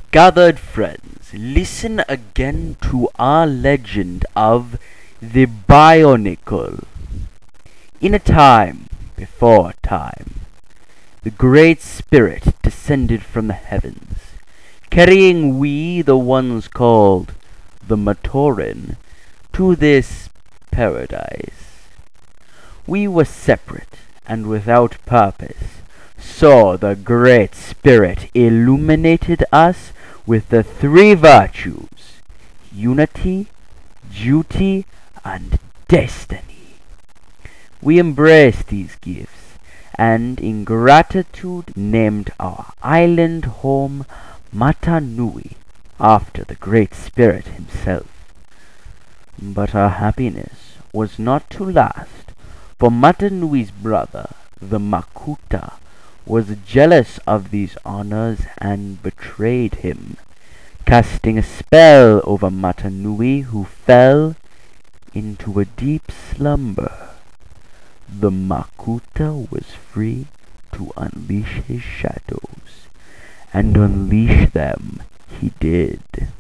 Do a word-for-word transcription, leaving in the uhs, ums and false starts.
Gathered friends, listen again to our legend of the Bionicle. In a time before time, the Great Spirit descended from the heavens, carrying we, the ones called the Matoran, to this paradise. We were separate and without purpose, so the Great Spirit illuminated us with the three virtues: unity, duty, and destiny. We embraced these gifts, and in gratitude named our island home Mata Nui, after the Great Spirit himself. But our happiness was not to last, for Mata Nui's brother, the Makuta, was jealous of these honors and betrayed him, casting a spell over Mata Nui, who fell into a deep slumber. The Makuta was free to unleash his shadows, and unleash them he did.